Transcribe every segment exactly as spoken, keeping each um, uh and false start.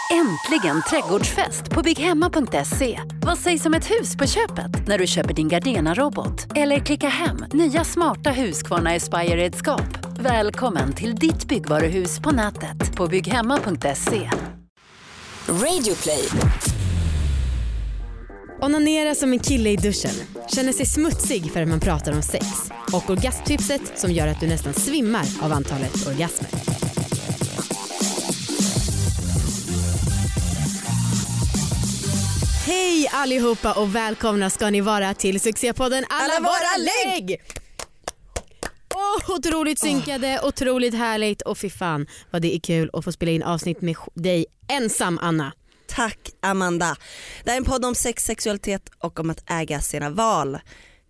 Äntligen trädgårdsfest på bygghemma punkt se. Vad sägs om ett hus på köpet när du köper din Gardena-robot? Eller klicka hem nya smarta Husqvarna Aspire-redskap. Välkommen till ditt byggvaruhus på nätet på bygghemma punkt se. Radio Play. Onanera som en kille i duschen. Känner sig smutsig för att man pratar om sex. Och orgasmtipset som gör att du nästan svimmar av antalet orgasmer. Hej allihopa och välkomna ska ni vara till succépodden Alla, Alla våra lägg! Oh, otroligt synkade, oh. otroligt härligt och fy fan vad det är kul att få spela in avsnitt med dig ensam, Anna. Tack Amanda. Det är en podd om sex, sexualitet och om att äga sina val.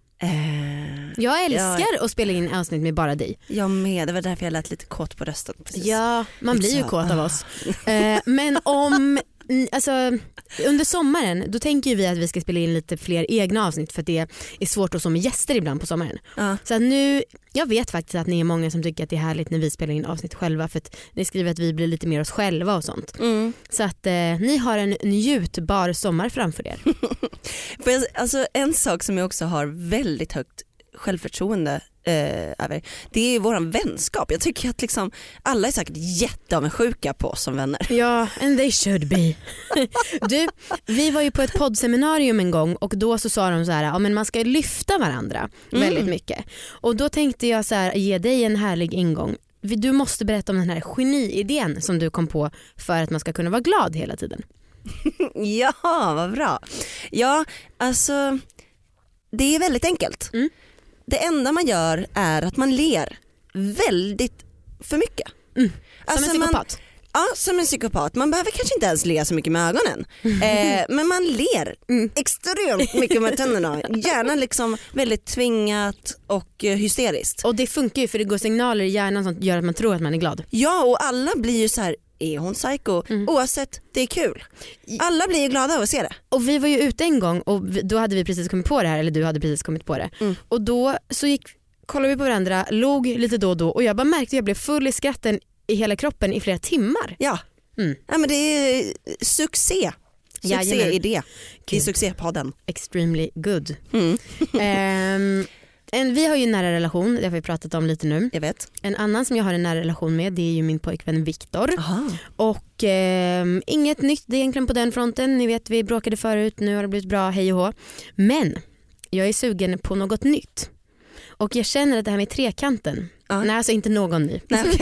Eh, jag älskar jag... att spela in avsnitt med bara dig. Jag med, det var därför jag lät lite kåt på rösten. Precis. Ja, man blir ju kåt av oss. eh, Men om... Alltså, under sommaren då tänker vi att vi ska spela in lite fler egna avsnitt för att det är svårt att som gäster ibland på sommaren. Ja. Så att nu, jag vet faktiskt att ni är många som tycker att det är härligt när vi spelar in avsnitt själva för att ni skriver att vi blir lite mer oss själva och sånt. Mm. Så att eh, ni har en njutbar sommar framför er. Alltså, en sak som jag också har väldigt högt självförtroende eh, över, det är våran vänskap. Jag tycker att liksom alla är säkert jätteavundsjuka på oss som vänner. Ja, and they should be. Du, vi var ju på ett poddseminarium en gång och då så sa de så här, ja men man ska lyfta varandra mm. väldigt mycket. Och då tänkte jag så här, ge dig en härlig ingång. Du måste berätta om den här geniidén som du kom på för att man ska kunna vara glad hela tiden. Ja, vad bra. Ja, alltså det är väldigt enkelt. Mm. Det enda man gör är att man ler väldigt för mycket. Mm. Som alltså en psykopat? Man, ja, som en psykopat. Man behöver kanske inte ens le så mycket med ögonen. Mm. Eh, men man ler mm. extremt mycket med tänderna. Gärna liksom väldigt tvingat och eh, hysteriskt. Och det funkar ju för det går signaler i hjärnan som gör att man tror att man är glad. Ja, och alla blir ju så här, är hon psycho? Mm. Oavsett, det är kul. Alla blir ju glada av att se det. Och vi var ju ute en gång och då hade vi precis kommit på det här, eller du hade precis kommit på det. Mm. Och då så gick, kollade vi på varandra, log lite då och då och jag bara märkte att jag blev full i skratten i hela kroppen i flera timmar. Ja, mm. ja men det är succé. Succé i det. I succépodden. Extremely good. Mm. um, En, vi har ju en nära relation, det har vi pratat om lite nu. Jag vet. En annan som jag har en nära relation med, det är ju min pojkvän Viktor. Och eh, inget nytt det är egentligen på den fronten. Ni vet, vi bråkade förut, nu har det blivit bra, hej och hå. Men jag är sugen på något nytt. Och jag känner att det här med trekanten, uh. nej alltså inte någon ny. Nej, okay.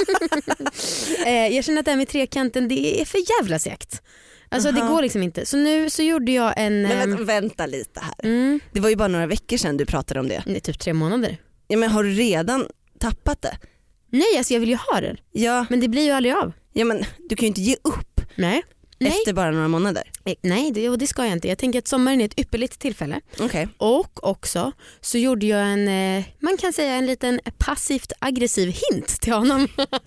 eh, jag känner att det här med trekanten, det är för jävla segt. Alltså uh-huh. det går liksom inte. Så nu så gjorde jag en... Men vänta, vänta lite här. Mm. Det var ju bara några veckor sedan du pratade om det. Det är typ tre månader. Ja, men har du redan tappat det? Nej, alltså jag vill ju ha det. Ja. Men det blir ju aldrig av. Ja, men du kan ju inte ge upp. Nej. Efter Nej. bara några månader. Nej, det, och det ska jag inte. Jag tänker att sommaren är ett ypperligt tillfälle. Okay. Och också så gjorde jag en, man kan säga en liten passivt aggressiv hint till honom.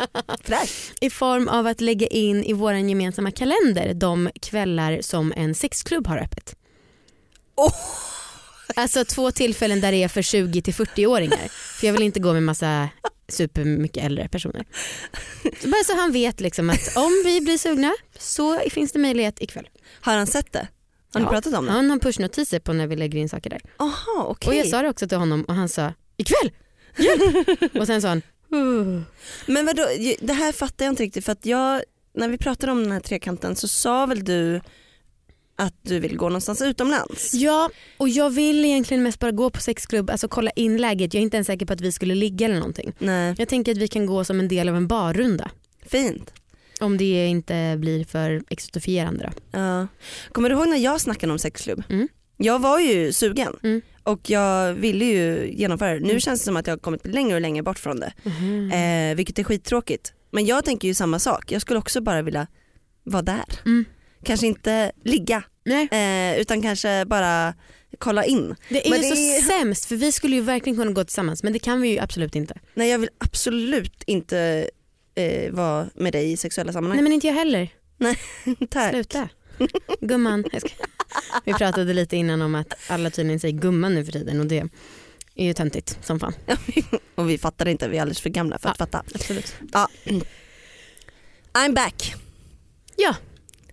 I form av att lägga in i våran gemensamma kalender de kvällar som en sexklubb har öppet. Oh. Alltså två tillfällen där det är för tjugo till fyrtio-åringar. För jag vill inte gå med massa super mycket äldre personer. Så bara så han vet liksom att om vi blir sugna så finns det möjlighet ikväll. Har han sett det? Har ni ja. pratat om det? Ja, han har pushnotiser på när vi lägger in saker där. Aha, okej. Och jag sa det också till honom och han sa ikväll! Hjälp! Och sen sa han uh. Men vadå, det här fattar jag inte riktigt för att jag, när vi pratade om den här trekanten så sa väl du att du vill gå någonstans utomlands? Ja, och jag vill egentligen mest bara gå på sexklubb, alltså kolla in läget. Jag är inte ens säker på att vi skulle ligga eller någonting. Nej. Jag tänker att vi kan gå som en del av en barrunda. Fint. Om det inte blir för exotifierande då. Ja. Kommer du ihåg när jag snackade om sexklubb? Mm. Jag var ju sugen mm. och jag ville ju genomföra det. Nu mm. känns det som att jag har kommit längre och längre bort från det. Mm. Eh, vilket är skittråkigt. Men jag tänker ju samma sak. Jag skulle också bara vilja vara där. Mm. Kanske inte ligga. Nej. Eh, utan kanske bara kolla in. Det är men ju det så är... sämst för vi skulle ju verkligen kunna gå tillsammans men det kan vi ju absolut inte. Nej, jag vill absolut inte eh, vara med dig i sexuella sammanhang. Nej, men inte jag heller. Nej, tack. Sluta. Gumman. Jag ska... Vi pratade lite innan om att alla tydligen säger gumman nu för tiden och det är ju töntigt som fan. Och vi fattar inte, vi är alldeles för gamla för ja, att fatta. Absolut. Ja. I'm back. Ja.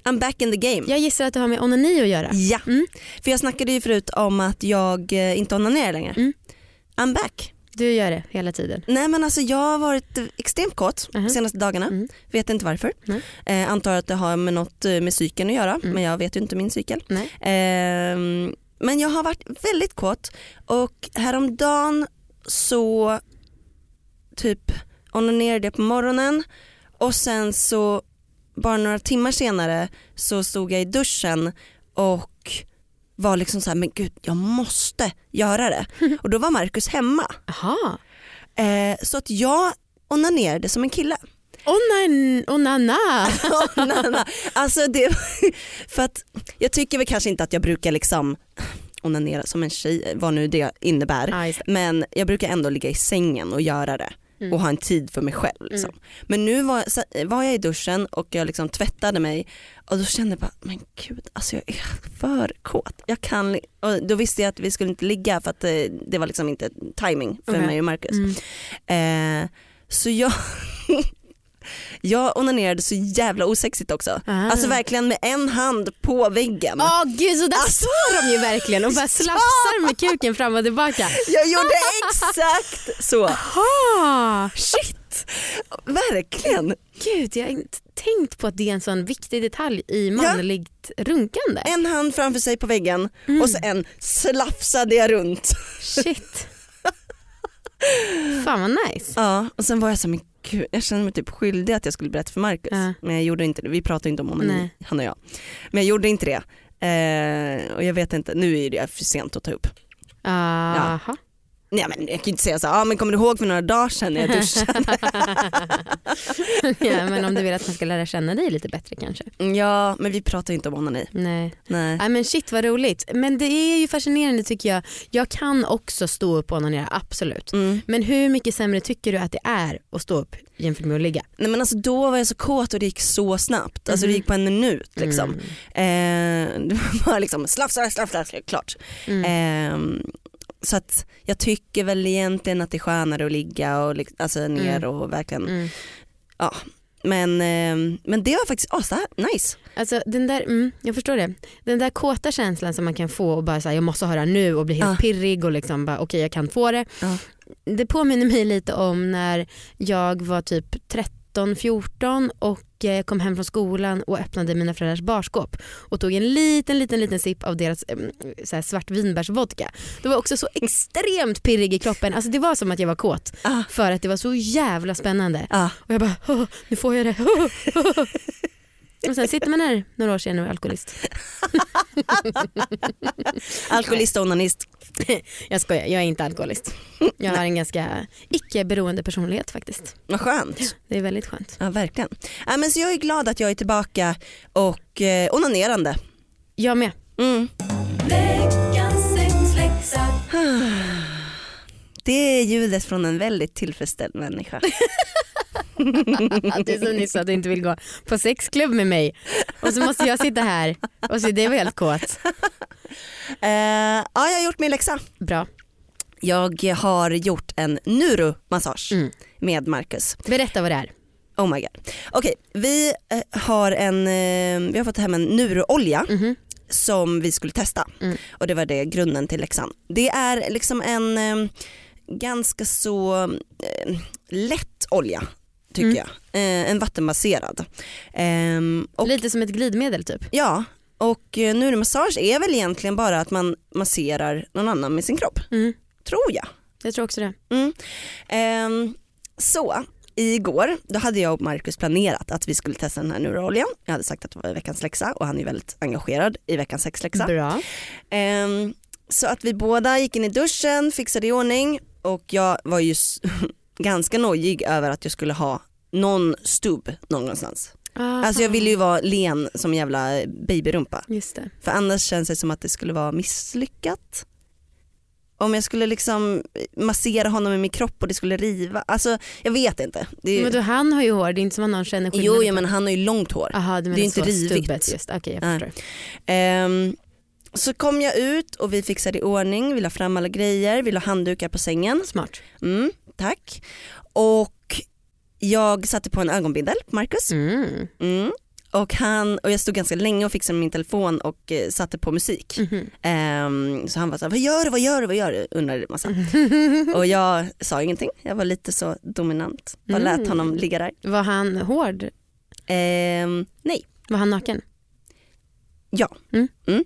I'm back in the game. Jag gissar att det har med onani att göra. Ja, Mm. för jag snackade ju förut om att jag eh, inte onanerar längre. Mm. I'm back. Du gör det hela tiden. Nej men alltså jag har varit extremt kåt de Mhm. senaste dagarna. Mm. Vet inte varför. Nej. Eh, antar att det har med något eh, med cykeln att göra. Mm. Men jag vet ju inte min cykel. Nej. Eh, men jag har varit väldigt kåt. Och häromdagen så typ onanerade jag på morgonen. Och sen så bara några timmar senare så stod jag i duschen och var liksom så här, men gud jag måste göra det. Och då var Marcus hemma. Aha. Eh, så att jag onanerade som en kille. Onan, onana. Onana. Alltså det, för att jag tycker väl kanske inte att jag brukar liksom onanera som en tjej, vad nu det innebär. Ja, just det. Men jag brukar ändå ligga i sängen och göra det. Mm. Och ha en tid för mig själv liksom. Mm. Men nu var, så, var jag i duschen och jag liksom tvättade mig. Och då kände jag bara, men gud alltså jag är för kåt. Jag kan, och då visste jag att vi skulle inte ligga för att det, det var liksom inte timing för Okay. mig och Marcus. Mm. Eh, så jag jag onanerade så jävla osexigt också. Ah. Alltså verkligen med en hand på väggen. Åh gud, så där Alltså. står de ju verkligen och bara slafsar med kuken fram och tillbaka. Jag gjorde exakt så. Ah, Shit. Verkligen. gud, jag har inte tänkt på att det är en sån viktig detalj i manligt runkande. En hand framför sig på väggen Mm. och så en slafsade jag runt. Shit. Fan vad nice. Ja, och sen var jag så men gud, jag kände mig typ skyldig att jag skulle berätta för Marcus. Ja. Men jag gjorde inte det. Vi pratade inte om honom, Nej. han och jag. Men jag gjorde inte det. Eh, och jag vet inte, nu är det för sent att ta upp. Aha. Nej men jag kan ju inte säga så, ah, men kommer du ihåg för några dagar sedan när jag duschade? Ja, men om du vill att man ska lära känna dig lite bättre kanske. Ja, men vi pratar inte om onani. Nej. Nej. Nej men shit vad roligt. Men det är ju fascinerande tycker jag. Jag kan också stå upp och onanera, absolut. Mm. Men hur mycket sämre tycker du att det är att stå upp jämfört med att ligga? Nej men alltså då var jag så kåt och det gick så snabbt. Alltså det Mhm. gick på en minut liksom. Mm. Eh, det var bara liksom slaff, slaff, slaff, slaff, klart. Mm. Eh, så att jag tycker väl egentligen att det är skönare att ligga och lik- alltså ner Mm. och verkligen, Mm. ja. Men, eh, men det var faktiskt oh, så här, nice. Alltså den där, mm, jag förstår det. Den där kåta känslan som man kan få och bara säga jag måste ha det här nu och bli helt Ja. pirrig och liksom bara okej okay, jag kan få det. Ja. Det påminner mig lite om när jag var typ tretton fjorton och eh, kom hem från skolan och öppnade mina föräldrars barskåp och tog en liten liten liten sipp av deras eh, så här svartvinbärsvodka. Det var också så extremt pirrig i kroppen. Alltså det var som att jag var kåt Ah. för att det var så jävla spännande. Ah. Och jag bara, "Åh, nu får jag det. Och sen sitter man här några år senare och är alkoholist. Alkoholist och onanist. Jag skojar, jag är inte alkoholist. Jag har en ganska icke-beroende personlighet faktiskt. Vad skönt. Det är väldigt skönt. Ja verkligen. Ja, men så jag är glad att jag är tillbaka och eh, onanerande. Jag med. Mm. Det är ljudet från en väldigt tillfredsställd människa. Att du som nyss att du inte vill gå på sexklubb med mig. Och så måste jag sitta här och se det var helt kåt. Eh, ja, jag har gjort min läxa. Bra. Jag har gjort en neuromassage Mm. med Marcus. Berätta vad det är. Oh my god. Okej, vi eh, har en eh, vi har fått hem en neuroolja Mhm. som vi skulle testa. Mm. Och det var det grunden till läxan. Det är liksom en eh, ganska så eh, lätt olja tycker Mm. jag. Eh, en vattenbaserad. Ehm, och Lite som ett glidmedel typ. ja, och eh, neuromassage är väl egentligen bara att man masserar någon annan med sin kropp. Mm. Tror jag. Jag tror också det. Mm. Ehm, så igår då hade jag och Marcus planerat att vi skulle testa den här neurooljan. Jag hade sagt att det var veckans läxa och han är väldigt engagerad i veckans sexläxa. Bra. Ehm, så att vi båda gick in i duschen, fixade i ordning och jag var ju s- ganska nojig över att jag skulle ha någon stubb någonstans. Aha. Alltså jag ville ju vara len som jävla babyrumpa. Just det. För annars känns det som att det skulle vara misslyckat. Om jag skulle liksom massera honom i min kropp och det skulle riva. Alltså jag vet inte. Det är... Men du, han har ju hår, det är inte som att någon känner skillnad. Jo, jo men han har ju långt hår. Aha, du menar det är inte så, rivigt. stubbet just. Okej, jag Nej. förstår. Ehm, så kom jag ut och vi fixade i ordning. Vi la fram alla grejer. Vi la handdukar på sängen. Smart. Mm, tack. Och jag satte på en ögonbindel, Marcus. Mm. Mm. Och, han, och jag stod ganska länge och fixade min telefon och eh, satte på musik. Mm-hmm. Um, så han var så här, vad gör du, vad gör du, vad gör du? Undrade massa. Mm-hmm. Och jag sa ingenting. Jag var lite så dominant. Bara mm. lät honom ligga där. Var han hård? Um, nej. Var han naken? Ja. Mm. Mm.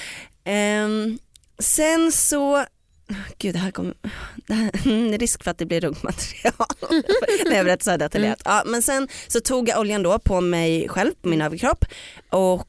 Um, sen så... Gud, det här kommer... Det här är risk för att det blir runkmaterial när jag berättar så här detaljerat. Mm. Ja, men sen så tog jag oljan då på mig själv, på min överkropp. Och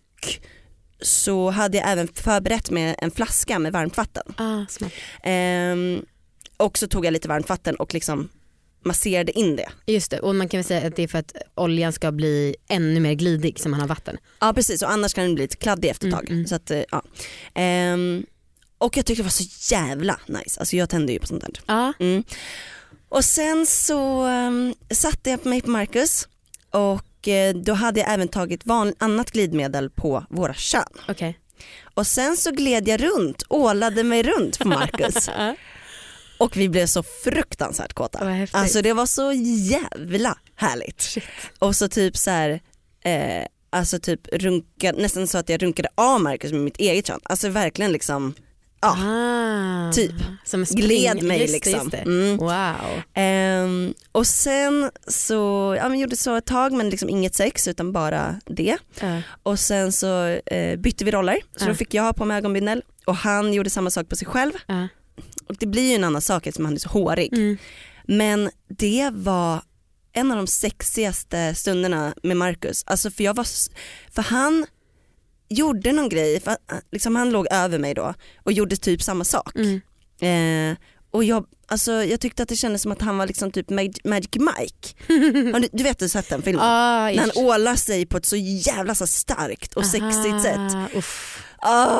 så hade jag även förberett med en flaska med varmt vatten. Ah, smart. Um, och så tog jag lite varmt vatten och liksom masserade in det. Just det, och man kan väl säga att det är för att oljan ska bli ännu mer glidig som man har vatten. Ja, precis. Och annars kan den bli lite kladdig efter ett tag. Mm, mm. Så att, ja. Um, Och jag tyckte det var så jävla nice. Alltså jag tände ju på sånt där. Ja. Mm. Och sen så um, satte jag på mig på Marcus. Och uh, då hade jag även tagit van- annat glidmedel på våra kön. Okay. Och sen så gled jag runt, ålade mig runt på Marcus. Och vi blev så fruktansvärt kåta. Alltså det var så jävla härligt. Shit. Och så typ så här... Eh, alltså typ runka, nästan så att jag runkade av Marcus med mitt eget kön. Alltså verkligen liksom... Ja, ah, typ som gled mig just liksom. Det, just det. Mm. Wow. Um, och sen så ja, men gjorde så ett tag, men liksom inget sex utan bara det. Uh. Och sen så uh, bytte vi roller. Så uh. då fick jag ha på mig ögonbindel och han gjorde samma sak på sig själv. Uh. Och det blir ju en annan sak eftersom han är så hårig. Mm. Men det var en av de sexigaste stunderna med Marcus. Alltså för jag var för han gjorde någon grej, för liksom han låg över mig då och gjorde typ samma sak. Mm. Eh, och jag, alltså, jag tyckte att det kändes som att han var liksom typ Mag- Magic Mike. du, du vet, du sett den filmen? Ah, när han ålar sig på ett så jävla så starkt och Aha, sexigt sätt. Uff. Ah.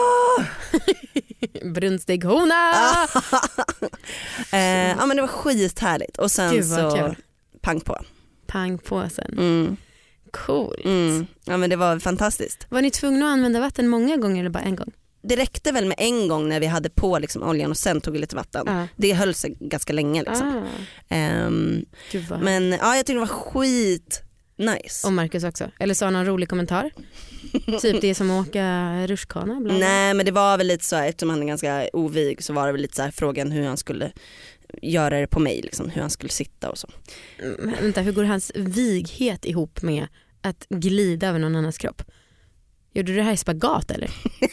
Brunstig hona. eh, ja men det var skithärligt. Och sen Gud, så kul. pang på. Pang på sen. Mm. Coolt. Mm. Ja men det var fantastiskt. Var ni tvungna att använda vatten många gånger eller bara en gång? Det räckte väl med en gång när vi hade på liksom oljan och sen tog vi lite vatten. Uh. Det höll sig ganska länge liksom. Uh. Um, men ja, jag tyckte det var skit nice. Och Marcus också. Eller sa någon rolig kommentar? Typ det är som att åka rutschkana. Nej men det var väl lite så här, eftersom han är ganska ovig så var det väl lite så här frågan hur han skulle göra det på mig liksom, hur han skulle sitta och så. Mm, vänta, hur går hans vighet ihop med att glida över någon annans kropp? Gjorde du det här i spagat eller?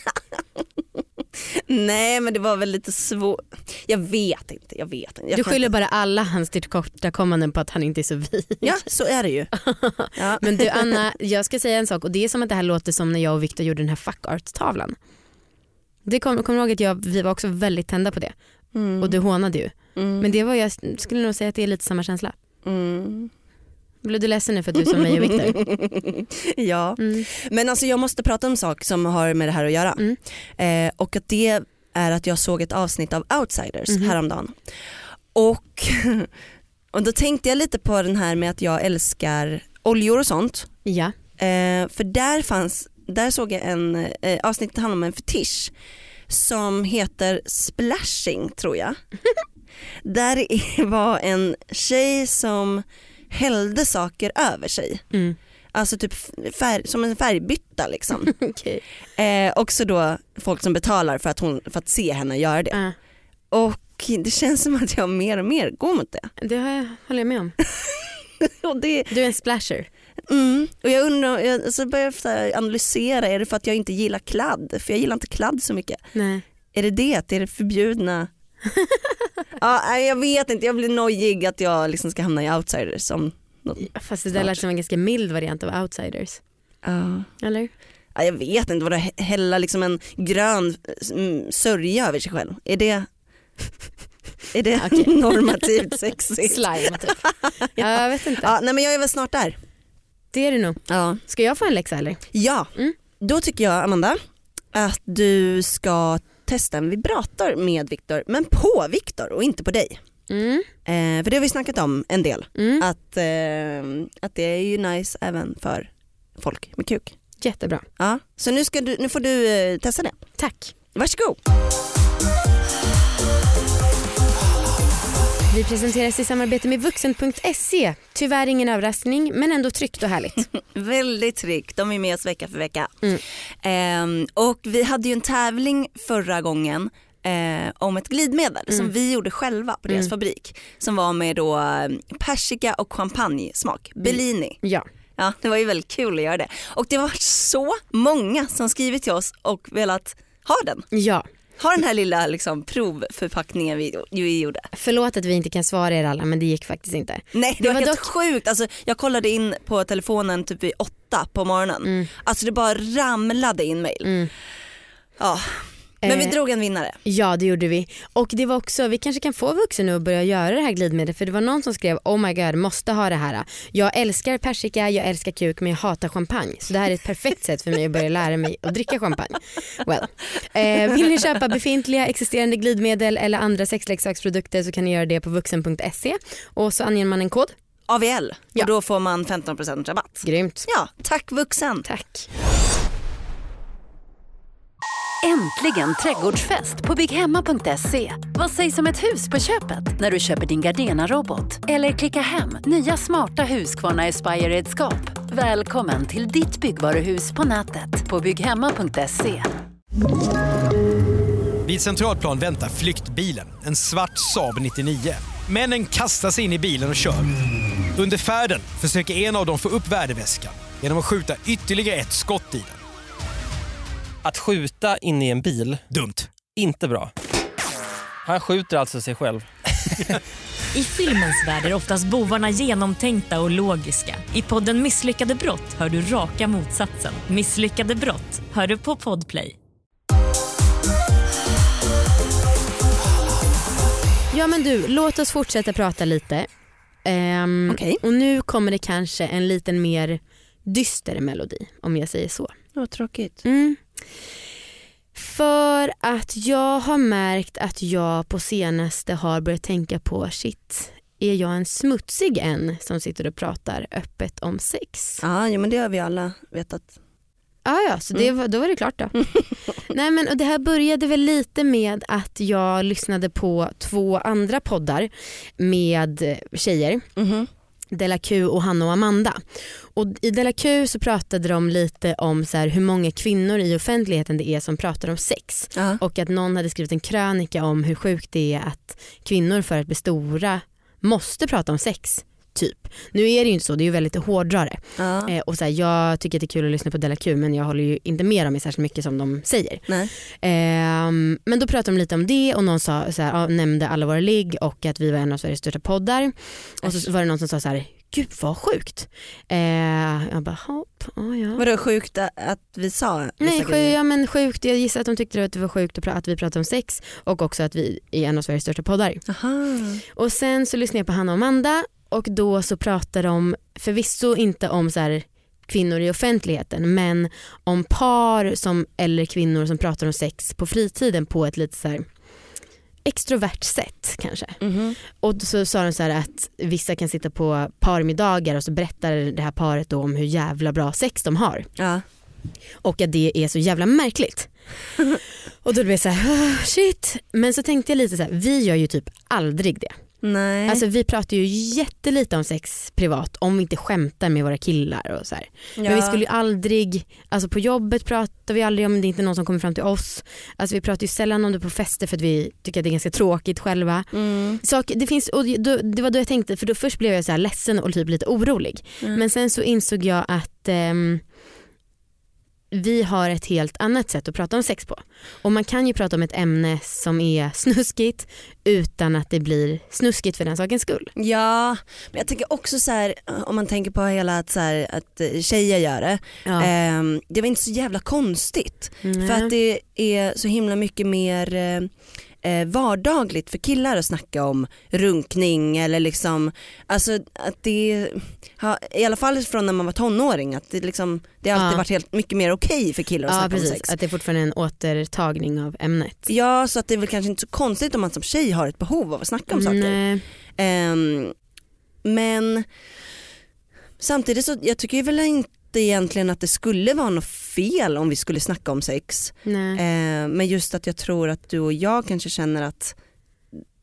Nej men det var väl lite svårt. Jag vet inte, jag vet inte. Jag du skyller inte. Bara alla hans tillkortakommanden på att han inte är så vig. Ja, så är det ju. Ja. Men du Anna, jag ska säga en sak och det är som att det här låter som när jag och Victor gjorde den här fuck art-tavlan. Det kommer kom ihåg att jag, vi var också väldigt tända på det. Mm. Och du hånade ju. Mm. Men det var, jag skulle nog säga att det är lite samma känsla. Mm. Blev du ledsen nu för att du som mig och Victor? Ja, mm. men alltså jag måste prata om sak som har med det här att göra. Mm. Eh, och att det är att jag såg ett avsnitt av Outsiders mm. häromdagen. Och, och då tänkte jag lite på den här med att jag älskar oljor och sånt. Ja. Eh, för där fanns, där såg jag en eh, avsnitt som handlar om en fetisch som heter splashing tror jag. Där var en tjej som hällde saker över sig. Mm. Alltså typ färg, som en färgbytta liksom. Okay. Eh, också då folk som betalar för att, hon, för att se henne göra det. Uh. Och det känns som att jag mer och mer går mot det. Det har jag, håller jag med om. Och det, du är en splasher. Mm, och jag undrar, jag, så börjar jag analysera, är det för att jag inte gillar kladd? För jag gillar inte kladd så mycket. Nej. Är det det? Är det förbjudna? Ja, jag vet inte, jag blir nojig att jag liksom ska hamna i Outsiders som något. Fast det där lät som en ganska mild variant av Outsiders. Uh. Eller? Ja, jag vet inte, vad det hälla liksom en grön sörja över sig själv. Är det är det okay. normativt sexigt? Slime typ. Ja, jag vet inte. Ja, nej men jag är väl snart där. Det är du nog. Ja. Ska jag få en läxa eller? Ja, mm. Då tycker jag Amanda att du ska testa en vibrator med Victor, men på Victor och inte på dig. Mm. Eh, för det har vi snackat om en del. Mm. Att, eh, att det är ju nice även för folk med kuk. Jättebra. Ja. Så nu, ska du, nu får du eh, testa det. Tack. Varsågod. Vi presenteras i samarbete med vuxen punkt se. Tyvärr ingen överraskning, men ändå tryggt och härligt. Väldigt tryggt, de är med oss vecka för vecka. Mm. Ehm, och vi hade ju en tävling förra gången eh, om ett glidmedel mm. som vi gjorde själva på deras mm. fabrik. Som var med då persika och champagne-smak, Bellini. Ja. Ja, det var ju väldigt kul att göra det. Och det var så många som skrivit till oss och velat ha den. Ja. Ha den här lilla liksom, provförpackningen vi, vi gjorde. Förlåt att vi inte kan svara er alla, men det gick faktiskt inte. Nej, det, det var, var helt dock... sjukt. Alltså, jag kollade in på telefonen typ vid åtta på morgonen. Mm. Alltså det bara ramlade in mejl. Mm. Ja. Men vi drog en vinnare. Ja, det gjorde vi. Och det var också, vi kanske kan få vuxen nu att börja göra det här glidmedlet. För det var någon som skrev, oh my god, måste ha det här. Jag älskar persika, jag älskar kuk, men jag hatar champagne. Så det här är ett perfekt sätt för mig att börja lära mig att dricka champagne. Well. Eh, vill ni köpa befintliga existerande glidmedel eller andra sexleksaksprodukter så kan ni göra det på vuxen punkt se. Och så anger man en kod. A V L. Ja. Och då får man femton procent rabatt. Grymt. Ja, tack vuxen. Tack. Äntligen trädgårdsfest på bygghemma punkt se. Vad sägs om ett hus på köpet när du köper din Gardena-robot? Eller klicka hem nya smarta Husqvarna Aspire-redskap. Välkommen till ditt byggvaruhus på nätet på bygghemma punkt se. Vid Centralplan väntar flyktbilen, en svart Saab nittionio. Männen kastar sig in i bilen och kör. Under färden försöker en av dem få upp värdeväskan genom att skjuta ytterligare ett skott i den. Att skjuta in i en bil, dumt. Inte bra. Han skjuter alltså sig själv. I filmens värld är oftast bovarna genomtänkta och logiska. I podden Misslyckade brott hör du raka motsatsen. Misslyckade brott hör du på Podplay. Ja men du, låt oss fortsätta prata lite. Um, okay. Och nu kommer det kanske en liten mer dyster melodi, om jag säger så. Vad tråkigt. Mm. För att jag har märkt att jag på senaste har börjat tänka på shit, är jag en smutsig en som sitter och pratar öppet om sex? Ah, ja, men det har vi alla vetat. Ah, ja, så det var, då var det klart då. Nej, men, och det här började väl lite med att jag lyssnade på två andra poddar med tjejer. Mm-hmm. Della Q och Hanna och Amanda. Och i Della Q så pratade de lite om så här, hur många kvinnor i offentligheten det är som pratar om sex. Uh-huh. Och att någon hade skrivit en krönika om hur sjukt det är att kvinnor för att bli stora måste prata om sex. Typ. Nu är det ju inte så, det är ju väldigt hårdrare. Uh-huh. Eh, och så här, jag tycker att det är kul att lyssna på Della Q, men jag håller ju inte med om det särskilt mycket som de säger. Nej. Eh, men då pratade de lite om det och någon sa, så här, ja, nämnde alla våra ligg och att vi var en av Sveriges största poddar. Och så var det någon som sa så här, gud vad sjukt. Eh, jag bara, hopp, oh, ja. Var det sjukt att vi sa? Nej, sjuk, ja, men sjukt. Jag gissar att de tyckte att det var sjukt att vi pratade om sex och också att vi är en av Sveriges största poddar. Aha. Och sen så lyssnade jag på Hanna och Amanda. Och då så pratar de förvisso inte om så här kvinnor i offentligheten, men om par som, eller kvinnor som pratar om sex på fritiden på ett lite så här extrovert sätt kanske. Mm-hmm. Och så sa de så här att vissa kan sitta på parmiddagar och så berättar det här paret då om hur jävla bra sex de har. Ja. Och att det är så jävla märkligt. Och då blev jag så här, oh, shit. Men så tänkte jag lite så här, vi gör ju typ aldrig det. Nej. Alltså vi pratar ju jättelite om sex privat om vi inte skämtar med våra killar och så här. Ja. Men vi skulle ju aldrig, alltså på jobbet pratar vi aldrig om det, är inte någon som kommer fram till oss. Alltså vi pratar ju sällan om det på fester för att vi tycker att det är ganska tråkigt själva. Mm. Så det finns, och då, det var då jag tänkte, för då först blev jag så här ledsen och typ lite orolig. Mm. Men sen så insåg jag att ehm, vi har ett helt annat sätt att prata om sex på. Och man kan ju prata om ett ämne som är snuskigt utan att det blir snuskigt för den sakens skull. Ja, men jag tänker också så här, om man tänker på hela att, så här, att tjejer gör det. Ja. Eh, det var inte så jävla konstigt. Mm. För att det är så himla mycket mer eh, vardagligt för killar att snacka om runkning eller liksom, alltså att det har, i alla fall från när man var tonåring, att det liksom, det har alltid ja. varit helt mycket mer okej för killar att ja, snacka precis. om sex. Att det är fortfarande en återtagning av ämnet. Ja, så att det är väl kanske inte så konstigt om man som tjej har ett behov av att snacka om saker. Um, men samtidigt så jag tycker väl inte egentligen att det skulle vara något fel om vi skulle snacka om sex. Nej. Uh, men just att jag tror att du och jag kanske känner att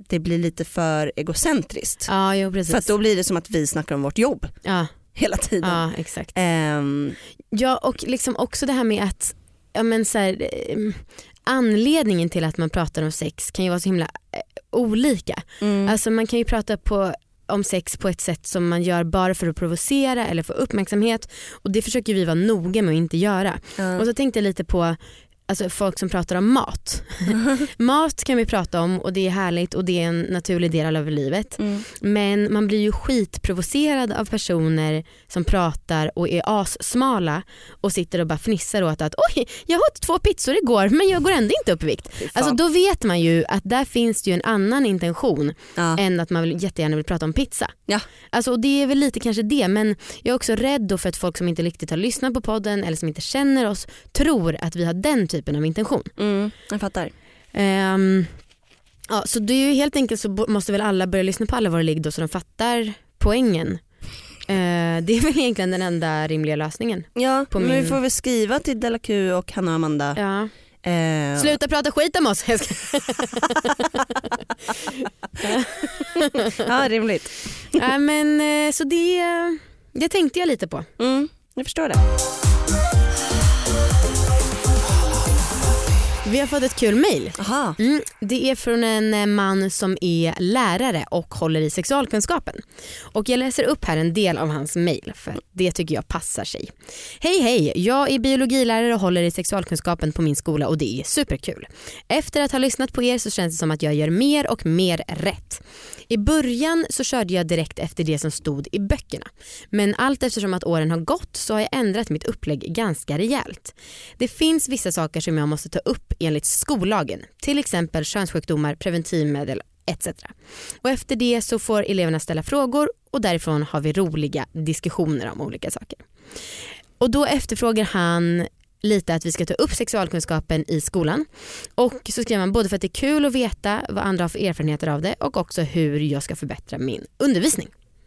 det blir lite för egocentriskt. Ja, jo, precis. För att då blir det som att vi snackar om vårt jobb ja. hela tiden. Ja, exakt. Um, ja, och liksom också det här med att ja, men så här, eh, anledningen till att man pratar om sex kan ju vara så himla eh, olika. mm. Alltså man kan ju prata på om sex på ett sätt som man gör bara för att provocera eller få uppmärksamhet, och det försöker vi vara noga med att inte göra. Mm. Och så tänkte jag lite på alltså folk som pratar om mat. Mat kan vi prata om och det är härligt och det är en naturlig del av livet. Mm. Men man blir ju skitprovocerad av personer som pratar och är assmala och sitter och bara fnissar åt att oj, jag åt två pizzor igår men jag går ändå inte upp i vikt. Alltså då vet man ju att där finns det ju en annan intention ja. än att man vill, jättegärna vill prata om pizza. Ja. Alltså, och det är väl lite kanske det, men jag är också rädd då för att folk som inte riktigt har lyssnat på podden eller som inte känner oss tror att vi har den typen av intention. Mm, jag fattar. Um, ja, så det är ju helt enkelt så måste väl alla börja lyssna på alla våra ligg då så de fattar poängen. Uh, det är väl egentligen den enda rimliga lösningen. Ja, på men min... vi får väl skriva till Della Q och Hanna och Amanda. Ja. Uh... Sluta prata skit om oss. Ja, rimligt. Ja, men uh, så det, det tänkte jag lite på. Mm, jag förstår det. Vi har fått ett kul mejl. Mm, det är från en man som är lärare och håller i sexualkunskapen. Och jag läser upp här en del av hans mejl för det tycker jag passar sig. Hej hej, jag är biologilärare och håller i sexualkunskapen på min skola och det är superkul. Efter att ha lyssnat på er så känns det som att jag gör mer och mer rätt. I början så körde jag direkt efter det som stod i böckerna. Men allt eftersom att åren har gått så har jag ändrat mitt upplägg ganska rejält. Det finns vissa saker som jag måste ta upp enligt skollagen. Till exempel könssjukdomar, preventivmedel et cetera. Och efter det så får eleverna ställa frågor och därifrån har vi roliga diskussioner om olika saker. Och då efterfrågar han lite att vi ska ta upp sexualkunskapen i skolan. Och så skriver man både för att det är kul att veta vad andra har för erfarenheter av det och också hur jag ska förbättra min undervisning.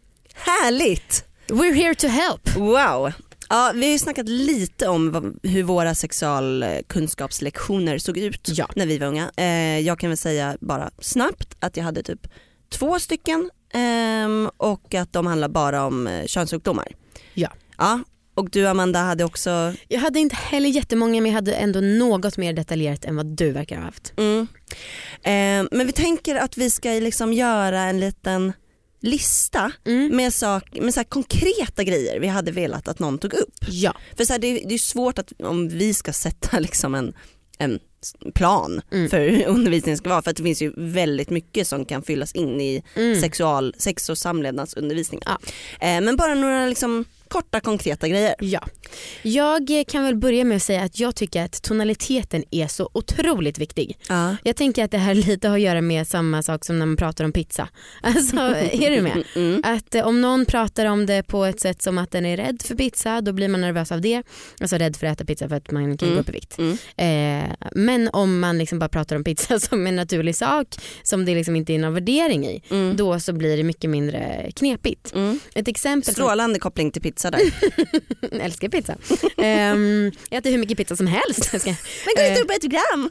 Härligt! We're here to help. Wow. Ja, vi har ju snackat lite om vad, hur våra sexualkunskapslektioner såg ut ja. när vi var unga. Eh, jag kan väl säga bara snabbt att jag hade typ två stycken eh, och att de handlar bara om eh, könssjukdomar. Ja. Ja. Och du Amanda hade också... Jag hade inte heller jättemånga men jag hade ändå något mer detaljerat än vad du verkar ha haft. Mm. Eh, men vi tänker att vi ska liksom göra en liten lista mm. med, sak, med så här konkreta grejer vi hade velat att någon tog upp. Ja. För så här, det, det är svårt att om vi ska sätta liksom en, en plan mm. för hur undervisningen ska vara, för att det finns ju väldigt mycket som kan fyllas in i mm. sexual, sex- och samlevnadsundervisning. Ja. Eh, men bara några liksom korta konkreta grejer. Ja. Jag kan väl börja med att säga att jag tycker att tonaliteten är så otroligt viktig. Ja. Jag tänker att det här lite har att göra med samma sak som när man pratar om pizza. Alltså, är du med? Mm. Att eh, om någon pratar om det på ett sätt som att den är rädd för pizza, då blir man nervös av det. Alltså rädd för att äta pizza för att man kan mm. gå upp i vikt. Mm. Eh, men om man liksom bara pratar om pizza som en naturlig sak, som det liksom inte är någon värdering i, mm. då så blir det mycket mindre knepigt. Mm. Ett exempel. Strålande koppling till pizza där. Jag älskar pizza. um, jag äter hur mycket pizza som helst. Men går inte upp ett gram.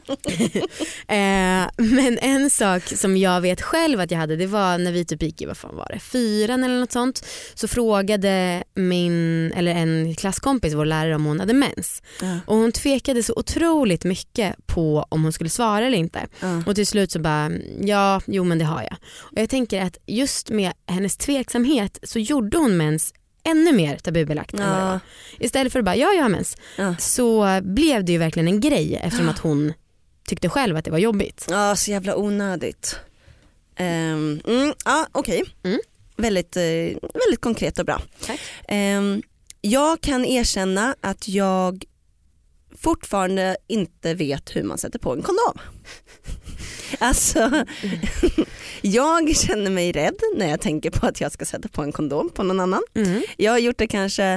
uh, men en sak som jag vet själv att jag hade, det var när vi typ gick i, vad fan var det, fyran eller något sånt, så frågade min, eller en klasskompis, vår lärare, om hon hade mens. Uh. Och hon tvekade så otroligt mycket på om hon skulle svara eller inte. Uh. Och till slut så bara, ja, jo men det har jag. Och jag tänker att just med hennes tveksamhet så gjorde hon mens ännu mer tabubelagt än vad det var. Istället för att bara, ja jag har mens, ja. Så blev det ju verkligen en grej eftersom att hon tyckte själv att det var jobbigt. Ja, så jävla onödigt. Um, mm, ja, okej. Okay. Mm. Väldigt, eh, väldigt konkret och bra. Tack. Um, jag kan erkänna att jag fortfarande inte vet hur man sätter på en kondom. Alltså, jag känner mig rädd när jag tänker på att jag ska sätta på en kondom på någon annan. Mm. Jag har gjort det kanske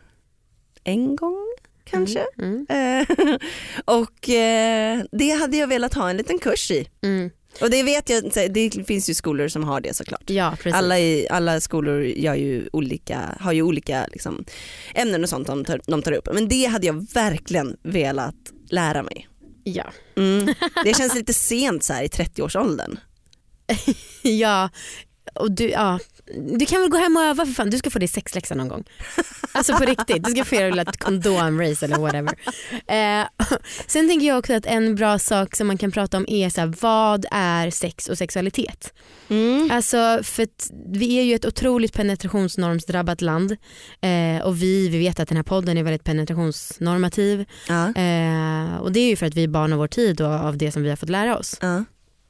en gång, kanske. Mm. Mm. Och eh, det hade jag velat ha en liten kurs i. Mm. Och det vet jag, det finns ju skolor som har det såklart. Ja, precis. Alla, i, alla skolor gör ju olika, har ju olika liksom, ämnen och sånt de tar, de tar upp. Men det hade jag verkligen velat lära mig. Ja. Mm. Det känns lite sent så här i trettioårsåldern. Ja, och du, ja. Du kan väl gå hem och öva för fan. Du ska få det sexläxa någon gång. Alltså på riktigt. Du ska få göra ett kondomrace eller whatever. Eh, sen tänker jag också att en bra sak som man kan prata om är så här, vad är sex och sexualitet? Mm. Alltså för att vi är ju ett otroligt penetrationsnormsdrabbat land. Eh, och vi, vi vet att den här podden är väldigt penetrationsnormativ. Ja. Eh, och det är ju för att vi är barn av vår tid och av det som vi har fått lära oss. Ja.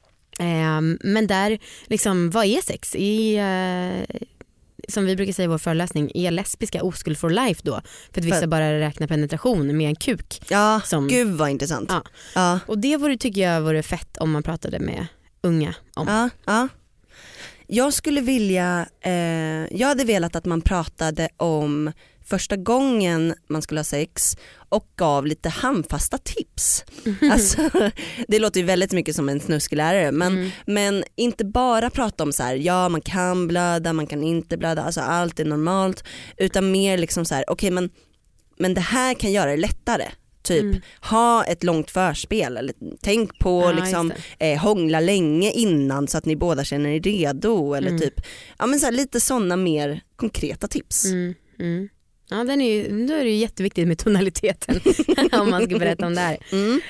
Um, men där, liksom, vad är sex? I, uh, som vi brukar säga i vår föreläsning, är lesbiska oskuld for life då? För att vissa för... bara räknar penetration med en kuk. Ja, som, gud vad intressant. Ja. Ja. Och det vore, tycker jag vore fett om man pratade med unga om. Ja, ja. Jag skulle vilja, eh, jag hade velat att man pratade om första gången man skulle ha sex och gav lite handfasta tips. Mm. Alltså, det låter ju väldigt mycket som en snuskelärare men, mm. men inte bara prata om så här, ja man kan blöda, man kan inte blöda, alltså allt är normalt, utan mer liksom så här, okej okay, men, men det här kan göra det lättare. Typ mm. ha ett långt förspel eller tänk på ja, liksom, eh, hångla länge innan så att ni båda känner er redo eller mm. typ ja, men så här, lite sådana mer konkreta tips. Mm. Mm. Ja, den är ju, då är det ju jätteviktigt med tonaliteten om man ska berätta om det här. Mm.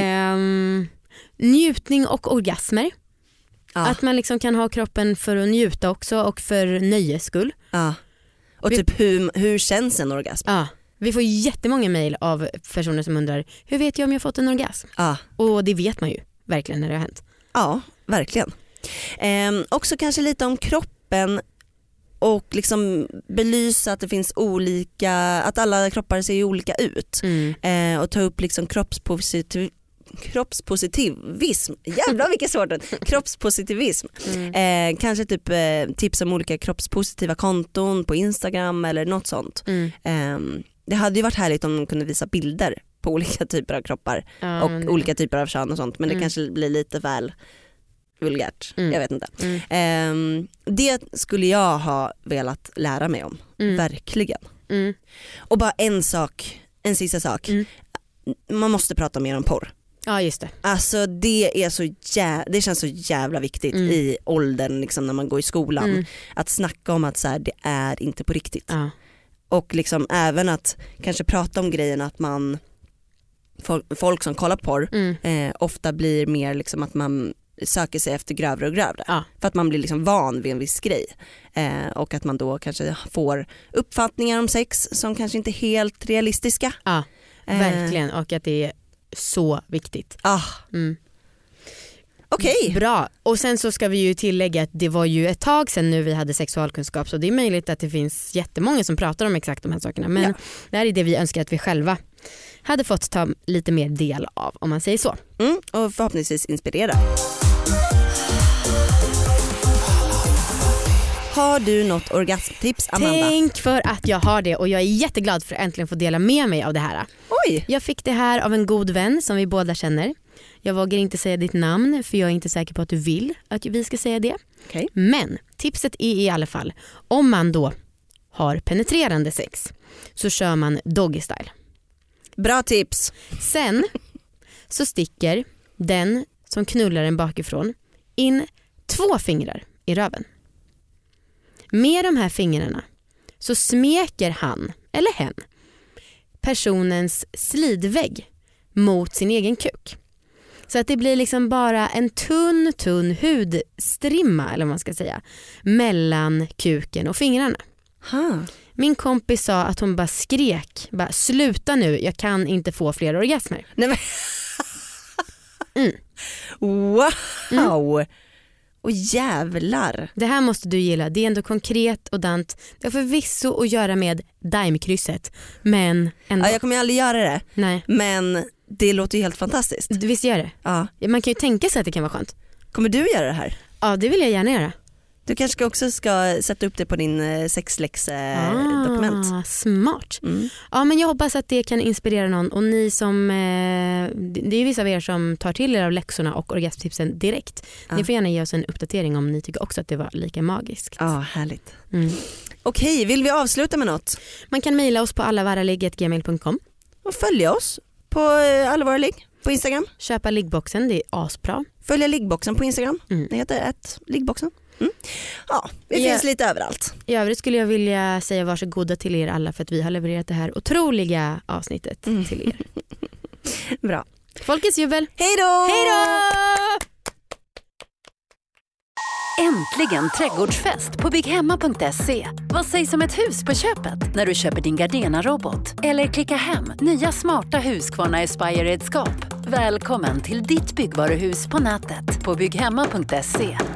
Um, njutning och orgasmer. Ja. Att man liksom kan ha kroppen för att njuta också och för nöjes skull. Ja. Och Vi, typ hur, hur känns en orgasm? Ja. Vi får jättemånga mejl av personer som undrar, hur vet jag om jag fått en orgasm? Ja. Och det vet man ju verkligen när det har hänt. Ja, verkligen. Um, också kanske lite om kroppen. Och liksom belysa att det finns olika, att alla kroppar ser olika ut. Mm. Eh, och ta upp liksom kroppspositiv, kroppspositivism. Jävlar vilket svårt ord. Kroppspositivism. Mm. Eh, kanske typ eh, tips om olika kroppspositiva konton på Instagram eller något sånt. Mm. Eh, det hade ju varit härligt om de kunde visa bilder på olika typer av kroppar ja, och det. olika typer av kön och sånt. Men mm. det kanske blir lite väl vulgärt, mm. jag vet inte. Mm. Um, det skulle jag ha velat lära mig om, mm. verkligen. Mm. Och bara en sak, en sista sak. Mm. Man måste prata mer om porr. Ja, just det. Alltså det är så jä- det känns så jävla viktigt mm. i åldern liksom, när man går i skolan. Mm. Att snacka om att så här, det är inte på riktigt. Ja. Och liksom även att kanske prata om grejen att man folk som kollar porr mm. eh, ofta blir mer liksom att man söker sig efter grövre och grövre. Ja. För att man blir liksom van vid en viss grej. Eh, och att man då kanske får uppfattningar om sex som kanske inte är helt realistiska. Ja, verkligen. Eh. Och att det är så viktigt. Ah. Mm. Okej. Okay. Bra. Och sen så ska vi ju tillägga att det var ju ett tag sedan nu vi hade sexualkunskap, så det är möjligt att det finns jättemånga som pratar om exakt de här sakerna. Men ja. det här är det vi önskar att vi själva hade fått ta lite mer del av, om man säger så. Mm, och förhoppningsvis inspirera. Har du något orgasmtips, Amanda? Tänk för att jag har det och jag är jätteglad för att äntligen få dela med mig av det här. Oj. Jag fick det här av en god vän som vi båda känner. Jag vågar inte säga ditt namn för jag är inte säker på att du vill att vi ska säga det. Okay. Men tipset är i alla fall, om man då har penetrerande sex så kör man doggy style. Bra tips. Sen så sticker den som knullar en bakifrån in två fingrar i röven. Med de här fingrarna så smeker han eller hen personens slidvägg mot sin egen kuk. Så att det blir liksom bara en tunn, tunn hudstrimma, eller vad man ska säga, mellan kuken och fingrarna. Ha. Min kompis sa att hon bara skrek, bara sluta nu, jag kan inte få fler orgasmer. Nej men... mm. Wow! Mm. Och jävlar. Det här måste du gilla. Det är ändå konkret och dant. Det har förvisso att göra med daimkrysset. Men ändå. Ja, jag kommer aldrig göra det. Nej. Men det låter ju helt fantastiskt. Du visst gör det? Ja. Man kan ju tänka sig att det kan vara skönt. Kommer du göra det här? Ja, det vill jag gärna göra. Du kanske också ska sätta upp det på din sexläx-dokument. Ah, smart. Mm. Ja, men jag hoppas att det kan inspirera någon. Och ni som, det är vissa av er som tar till er av läxorna och orgasmtipsen direkt. Ah. Ni får gärna ge oss en uppdatering om ni tycker också att det var lika magiskt. Ja, ah, härligt. Mm. Okej, vill vi avsluta med något? Man kan mejla oss på allavarraligg at gmail punkt com. Och följa oss på allvarlig. på Instagram. Köpa liggboxen, det är asbra. Följa liggboxen på Instagram. Mm. Det heter ett liggboxen. Mm. Ja, vi Ja. finns lite överallt. I övrigt skulle jag vilja säga varsågoda till er alla för att vi har levererat det här otroliga avsnittet Mm. till er. Bra. Folkets jubel! Hej då! Hej då! Äntligen trädgårdsfest på bygghemma punkt se. Vad sägs om ett hus på köpet när du köper din Gardena-robot? Eller klicka hem nya smarta Husqvarna Aspire-redskap. Välkommen till ditt byggvaruhus på nätet på bygghemma punkt se.